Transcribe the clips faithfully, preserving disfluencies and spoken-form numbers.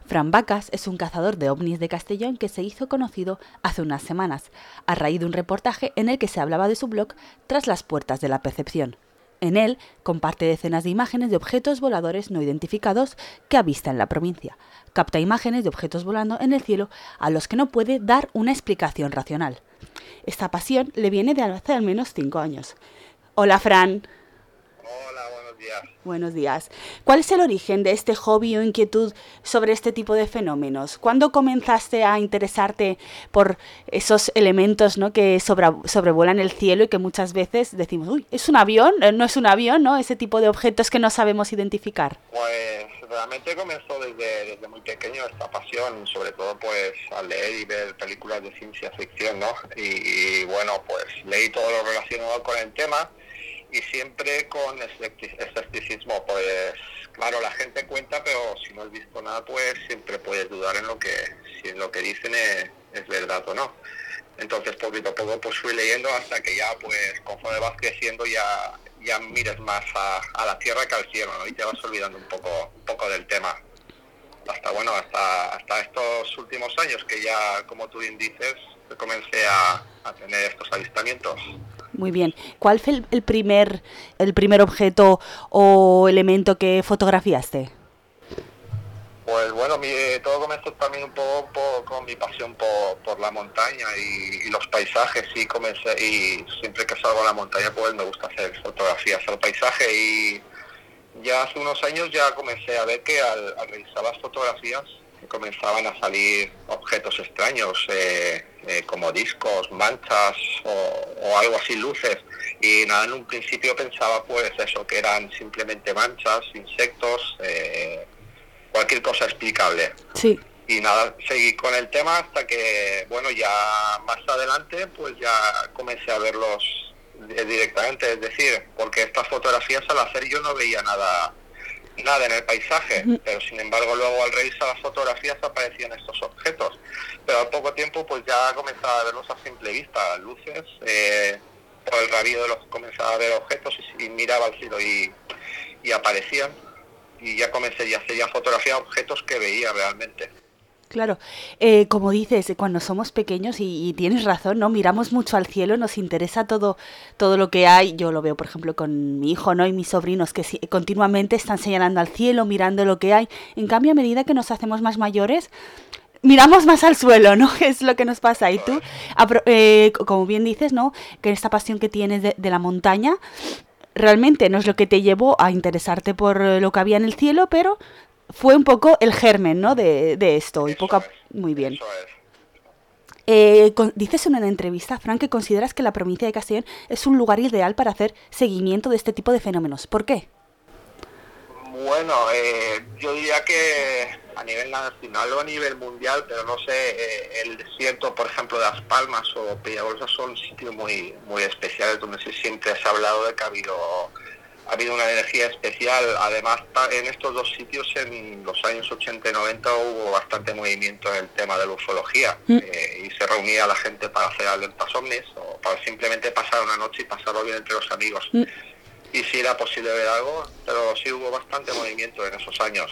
Fran Vacas es un cazador de ovnis de Castellón que se hizo conocido hace unas semanas, a raíz de un reportaje en el que se hablaba de su blog Tras las puertas de la percepción. En él comparte decenas de imágenes de objetos voladores no identificados que avista en la provincia. Capta imágenes de objetos volando en el cielo a los que no puede dar una explicación racional. Esta pasión le viene de hace al menos cinco años. Hola, Fran. Hola, buenos días. Buenos días. ¿Cuál es el origen de este hobby o inquietud sobre este tipo de fenómenos? ¿Cuándo comenzaste a interesarte por esos elementos, ¿no?, que sobra, sobrevuelan el cielo y que muchas veces decimos, uy, ¿es un avión? No es un avión, ¿no? Ese tipo de objetos que no sabemos identificar. Pues realmente comenzó desde, desde muy pequeño esta pasión, sobre todo pues al leer y ver películas de ciencia ficción, ¿no? Y, y bueno, pues leí todo lo relacionado con el tema. Y siempre con escepticismo, pues claro, la gente cuenta, pero si no has visto nada, pues siempre puedes dudar en lo que, si en lo que dicen es, es verdad o no. Entonces, poquito a poco, pues fui leyendo hasta que ya, pues conforme vas creciendo, ya, ya mires más a, a la tierra que al cielo, ¿no? Y te vas olvidando un poco, un poco del tema. Hasta, bueno, hasta, hasta estos últimos años que ya, como tú bien dices, comencé a, a tener estos avistamientos. Muy bien. ¿Cuál fue el, el primer el primer objeto o elemento que fotografiaste? Pues bueno, mi, todo comenzó también un poco por, con mi pasión por, por la montaña y, y los paisajes, y comencé, y siempre que salgo a la montaña pues me gusta hacer fotografías al paisaje, y ya hace unos años ya comencé a ver que al, al revisar las fotografías comenzaban a salir objetos extraños, eh, eh, como discos, manchas o, o algo así, luces, y nada, en un principio pensaba pues eso, que eran simplemente manchas, insectos, eh, cualquier cosa explicable. Sí. Y nada, seguí con el tema hasta que, bueno, ya más adelante pues ya comencé a verlos directamente, es decir, porque estas fotografías al hacer yo no veía nada nada en el paisaje, pero sin embargo luego al revisar las fotografías aparecían estos objetos, pero al poco tiempo pues ya comenzaba a verlos a simple vista, luces, eh, por el rabillo de los comenzaba a ver objetos y, y miraba al cielo y, y aparecían, y ya comencé ya hacer ya fotografía de objetos que veía realmente. Claro, eh, como dices, cuando somos pequeños, y, y tienes razón, ¿no? Miramos mucho al cielo, nos interesa todo, todo lo que hay. Yo lo veo, por ejemplo, con mi hijo, ¿no? Y mis sobrinos, que si, continuamente están señalando al cielo, mirando lo que hay. En cambio, a medida que nos hacemos más mayores, miramos más al suelo, ¿no? Es lo que nos pasa. Y tú, eh, como bien dices, ¿no?, que esta pasión que tienes de, de la montaña, realmente no es lo que te llevó a interesarte por lo que había en el cielo, pero fue un poco el germen, ¿no?, de, de esto. Y poco a... Muy bien. Eso es. Eh, con, dices en una entrevista, Fran, que consideras que la provincia de Castellón es un lugar ideal para hacer seguimiento de este tipo de fenómenos. ¿Por qué? Bueno, eh, yo diría que a nivel nacional o a nivel mundial, pero no sé, eh, el desierto, por ejemplo, de Las Palmas o Peñagolosa son sitios muy muy especiales donde se siempre se ha hablado de que ha habido, ha habido una energía especial. Además, en estos dos sitios en los años ochenta y noventa hubo bastante movimiento en el tema de la ufología, mm. eh, y se reunía la gente para hacer alertas ovnis o para simplemente pasar una noche y pasarlo bien entre los amigos. Mm. Y sí era posible ver algo, pero sí hubo bastante movimiento en esos años.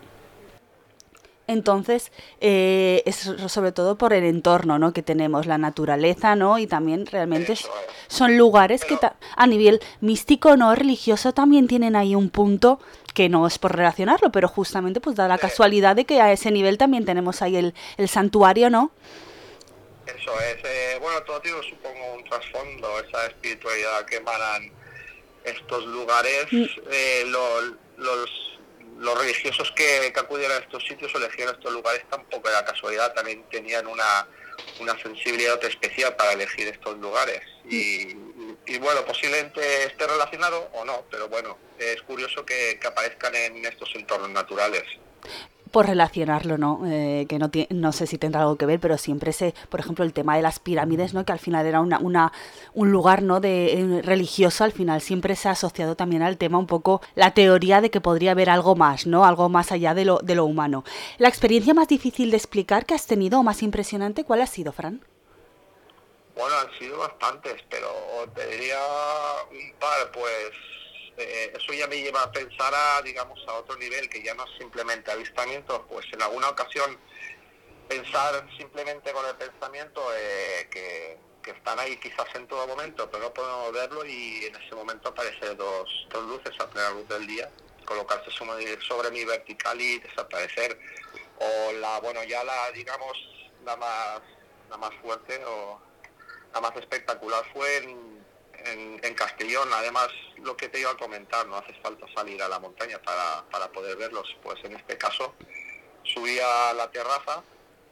Entonces, eh, es sobre todo por el entorno, ¿no?, que tenemos, la naturaleza, ¿no? Y también realmente es, son lugares pero, que ta- a nivel místico, ¿no?, religioso, también tienen ahí un punto que no es por relacionarlo, pero justamente pues da la sí. casualidad de que a ese nivel también tenemos ahí el, el santuario, ¿no? Eso es. Eh, bueno, todo tiene, supongo, un trasfondo, esa espiritualidad que emanan estos lugares. Mm. eh, lo, los los religiosos que, que acudieron a estos sitios o elegieron estos lugares tampoco era casualidad, también tenían una, una sensibilidad especial para elegir estos lugares. Y, y, y bueno, posiblemente esté relacionado o no, pero bueno, es curioso que, que aparezcan en estos entornos naturales. Por relacionarlo, ¿no? Eh, que no, tiene, no sé si tendrá algo que ver, pero siempre sé, por ejemplo, el tema de las pirámides, ¿no?, que al final era una, una un lugar, ¿no?, de eh, religioso, al final siempre se ha asociado también al tema un poco la teoría de que podría haber algo más, ¿no?, algo más allá de lo, de lo humano. La experiencia más difícil de explicar que has tenido o más impresionante, ¿cuál ha sido, Fran? Bueno, han sido bastantes, pero te diría un par, pues eh, eso ya me lleva a pensar a, digamos, a otro nivel, que ya no es simplemente avistamiento, pues en alguna ocasión pensar simplemente con el pensamiento eh, que, que están ahí quizás en todo momento, pero no podemos verlo, y en ese momento aparecen dos, dos luces a plena luz del día, colocarse sobre, sobre mi vertical y desaparecer. O la, bueno, ya la, digamos, la más, la más fuerte o la más espectacular fue en, en, en Castellón. Además, lo que te iba a comentar, no hace falta salir a la montaña para, para poder verlos. Pues en este caso subí a la terraza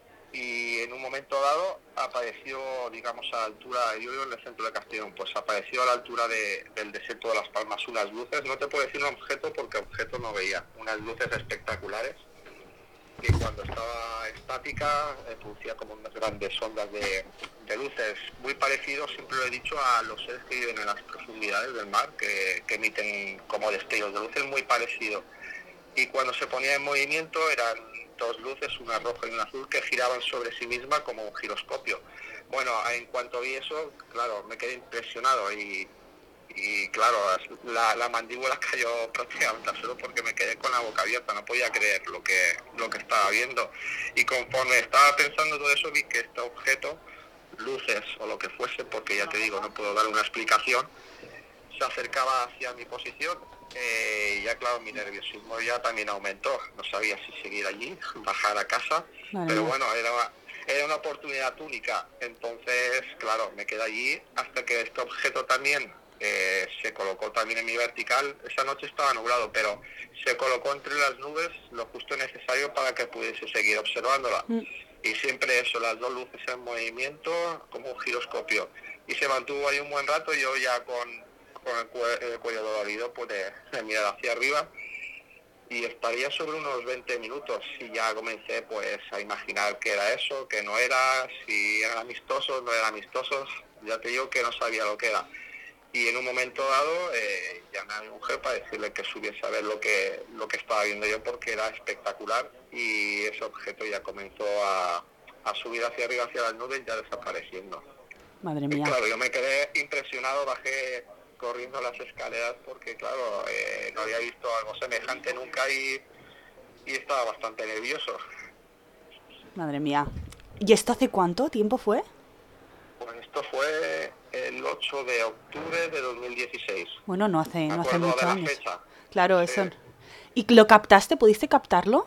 y en un momento dado apareció, digamos, a la altura, yo vivo en el centro de Castellón, pues apareció a la altura de, del desierto de Las Palmas unas luces, no te puedo decir un objeto porque objeto no veía, unas luces espectaculares que cuando estaba estática eh, producía como unas grandes ondas de, de luces, muy parecidos, siempre lo he dicho, a los seres que viven en las profundidades del mar, que, que emiten como destellos de luces, muy parecido. Y cuando se ponía en movimiento eran dos luces, una roja y una azul, que giraban sobre sí misma como un giroscopio. Bueno, en cuanto vi eso, claro, me quedé impresionado y, y claro, la, la mandíbula cayó prácticamente al suelo porque me quedé con la boca abierta, no podía creer lo que, lo que estaba viendo. Y conforme estaba pensando todo eso, vi que este objeto, luces o lo que fuese, porque ya te digo, no puedo dar una explicación, se acercaba hacia mi posición. Eh, ya claro, mi nerviosismo ya también aumentó, no sabía si seguir allí, bajar a casa, vale, pero bueno, era, era una oportunidad única, entonces claro, me quedé allí hasta que este objeto también eh, se colocó también en mi vertical. Esa noche estaba nublado, pero se colocó entre las nubes lo justo necesario para que pudiese seguir observándola, mm. y siempre eso, las dos luces en movimiento como un giroscopio, y se mantuvo ahí un buen rato. Yo ya con con el, cue el cuello dolorido pude mirar hacia arriba y estaría sobre unos veinte minutos y ya comencé pues a imaginar qué era eso, qué no era, si eran amistosos, no eran amistosos, ya te digo que no sabía lo que era. Y en un momento dado eh, llamé a mi mujer para decirle que subiese a ver lo que, lo que estaba viendo yo, porque era espectacular, y ese objeto ya comenzó a, a subir hacia arriba, hacia las nubes, ya desapareciendo. Madre mía. Y claro, yo me quedé impresionado, bajé corriendo las escaleras porque claro, eh, no había visto algo semejante nunca y, y estaba bastante nervioso. Madre mía. ¿Y esto hace cuánto tiempo fue? Pues esto fue el ocho de octubre de dos mil dieciséis. Bueno, no hace, no hace muchos años. Fecha. Claro, sí. Eso. ¿Y lo captaste? ¿Pudiste captarlo?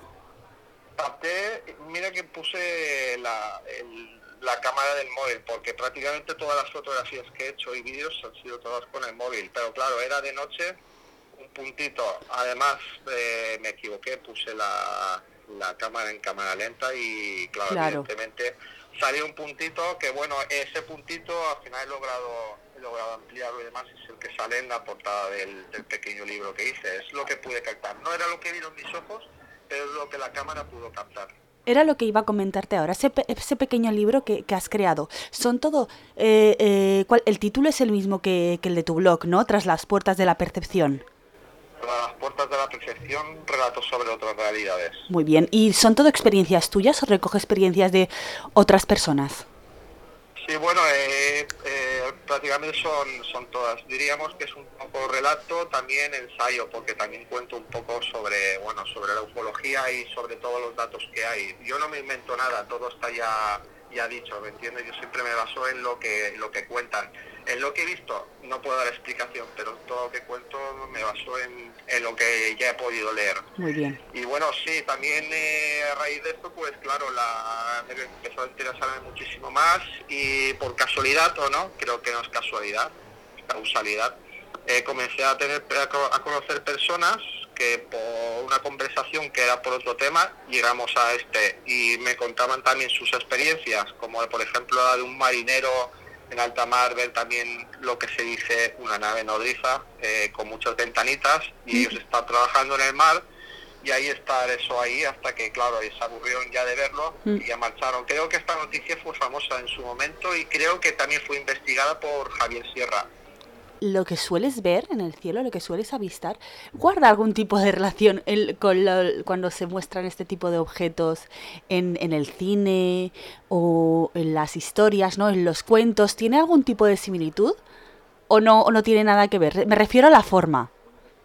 Capté, mira que puse la... El, la cámara del móvil, porque prácticamente todas las fotografías que he hecho y vídeos han sido todas con el móvil, pero claro, era de noche, un puntito, además eh, me equivoqué, puse la, la cámara en cámara lenta y claro, claro, evidentemente salió un puntito que bueno, ese puntito al final he logrado, he logrado ampliarlo y demás, es el que sale en la portada del, del pequeño libro que hice, es lo que pude captar, no era lo que vieron mis ojos, pero es lo que la cámara pudo captar. Era lo que iba a comentarte ahora, ese, pe ese pequeño libro que, que has creado. Son todo... Eh, eh, ¿cuál? El título es el mismo que, que el de tu blog, ¿no? Tras las puertas de la percepción. Tras las puertas de la percepción, relatos sobre otras realidades. Muy bien. ¿Y son todo experiencias tuyas o recoge experiencias de otras personas? Sí, bueno, eh, eh, prácticamente son, son todas. Diríamos que es un poco relato, también ensayo, porque también cuento un poco sobre, bueno, sobre la ufología y sobre todos los datos que hay. Yo no me invento nada, todo está ya, ya dicho, ¿me entiendes? Yo siempre me baso en lo que, lo que cuentan. En lo que he visto no puedo dar explicación, pero todo lo que cuento me baso en, en lo que ya he podido leer. Muy bien. Y bueno, sí, también eh, a raíz de esto, pues claro, la, me empezó a interesarme muchísimo más y por casualidad o no, creo que no es casualidad, es causalidad, eh, comencé a tener a conocer personas que por una conversación que era por otro tema, llegamos a este y me contaban también sus experiencias, como por ejemplo la de un marinero en alta mar, ver también lo que se dice una nave nodriza eh, con muchas ventanitas y ellos están trabajando en el mar y ahí está eso ahí hasta que claro se aburrieron ya de verlo y ya marcharon. Creo que esta noticia fue famosa en su momento y creo que también fue investigada por Javier Sierra. Lo que sueles ver en el cielo, lo que sueles avistar, ¿guarda algún tipo de relación el, con lo, cuando se muestran este tipo de objetos en, en el cine o en las historias, ¿no? En los cuentos? ¿Tiene algún tipo de similitud o no, o no tiene nada que ver? Me refiero a la forma.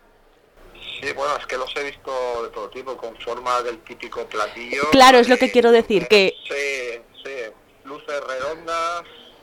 Sí, bueno, es que los he visto de todo tipo, con forma del típico platillo. Claro, es lo que eh, quiero decir, que... Sí, sí, luces redondas,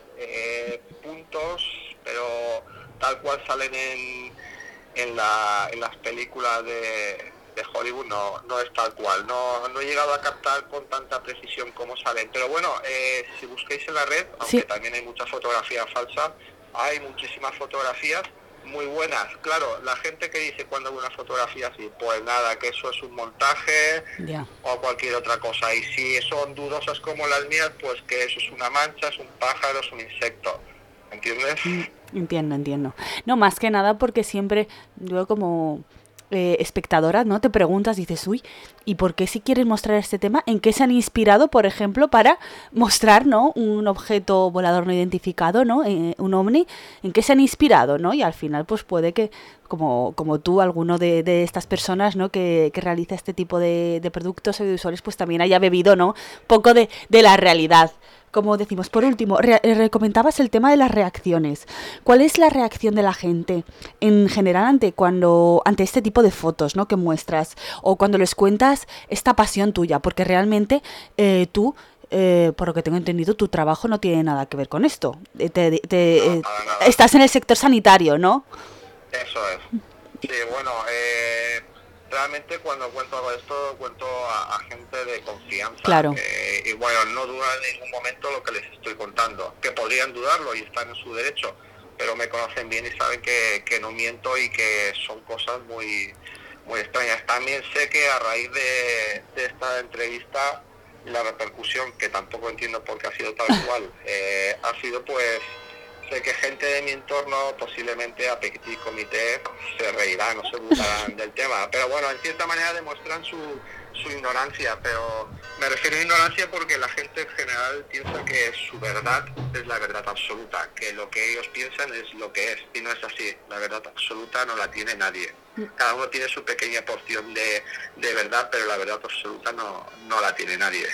eh, puntos, pero tal cual salen en, en, la, en las películas de, de Hollywood, no, no es tal cual. No, no he llegado a captar con tanta precisión cómo salen. Pero bueno, eh, si busquéis en la red, aunque Sí. también hay mucha fotografía falsa, hay muchísimas fotografías muy buenas. Claro, la gente que dice cuando ve una fotografía así, pues nada, que eso es un montaje Ya. o cualquier otra cosa. Y si son dudosas como las mías, pues que eso es una mancha, es un pájaro, es un insecto. ¿Entiendes? Mm, Entiendo, entiendo. No, más que nada porque siempre yo como eh, espectadora, ¿no? Te preguntas, dices, uy, ¿y por qué si quieren mostrar este tema? ¿En qué se han inspirado, por ejemplo, para mostrar, ¿no? Un objeto volador no identificado, ¿no? Eh, un ovni, ¿en qué se han inspirado, ¿no? Y al final, pues puede que, como, como tú, alguno de, de estas personas, ¿no? Que, que realiza este tipo de, de productos audiovisuales, pues también haya bebido, ¿no? Poco de, de la realidad. Como decimos, por último, re re comentabas el tema de las reacciones. ¿Cuál es la reacción de la gente en general ante cuando ante este tipo de fotos, ¿no? Que muestras o cuando les cuentas esta pasión tuya? Porque realmente eh, tú, eh, por lo que tengo entendido, tu trabajo no tiene nada que ver con esto. Eh, Te, te, No, eh, nada, nada. estás en el sector sanitario, ¿no? Eso es. Sí, bueno, eh, realmente cuando cuento algo de esto, cuento a, a gente de confianza. Claro. Eh, y bueno, no dudan en ningún momento lo que les estoy contando. Que podrían dudarlo y están en su derecho, pero me conocen bien y saben que, que no miento y que son cosas muy, muy extrañas. También sé que a raíz de, de esta entrevista y la repercusión, que tampoco entiendo por qué ha sido tal cual, eh, ha sido pues... Sé que gente de mi entorno, posiblemente a petit comité, se reirán o se burlarán del tema. Pero bueno, en cierta manera demuestran su, su ignorancia. Pero me refiero a ignorancia porque la gente en general piensa que su verdad es la verdad absoluta. Que lo que ellos piensan es lo que es. Y no es así. La verdad absoluta no la tiene nadie. Cada uno tiene su pequeña porción de, de verdad, pero la verdad absoluta no, no la tiene nadie.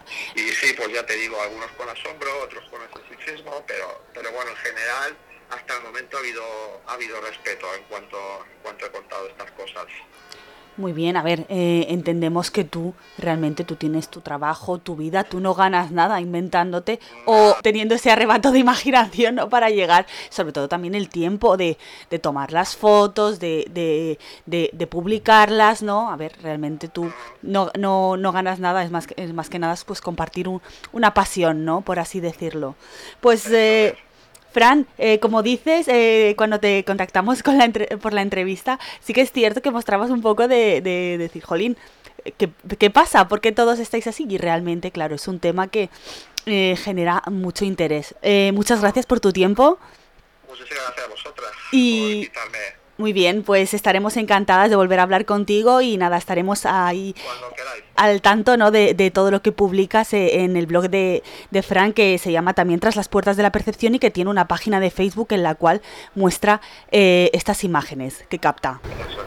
Y sí, pues ya te digo, algunos con asombro, otros con escepticismo, pero, pero bueno, en general, hasta el momento ha habido, ha habido respeto en cuanto, en cuanto he contado estas cosas. Muy bien, a ver, eh, entendemos que tú, realmente tú tienes tu trabajo, tu vida, tú no ganas nada inventándote o teniendo ese arrebato de imaginación, ¿no? Para llegar, sobre todo también el tiempo de, de tomar las fotos, de, de, de, de publicarlas, ¿no? A ver, realmente tú no, no, no ganas nada, es más que, es más que nada pues compartir un, una pasión, ¿no? Por así decirlo. Pues... Eh, Fran, eh, como dices, eh, cuando te contactamos con la entre por la entrevista, sí que es cierto que mostrabas un poco de, de, de decir, jolín, ¿qué, ¿qué pasa? ¿Por qué todos estáis así? Y realmente, claro, es un tema que eh, genera mucho interés. Eh, muchas gracias por tu tiempo. Muchísimas gracias a vosotras y... por invitarme. Muy bien, pues estaremos encantadas de volver a hablar contigo y nada, estaremos ahí al tanto, ¿no? de, de todo lo que publicas en el blog de, de Fran, que se llama también Tras las Puertas de la Percepción y que tiene una página de Facebook en la cual muestra eh, estas imágenes que capta. Eso.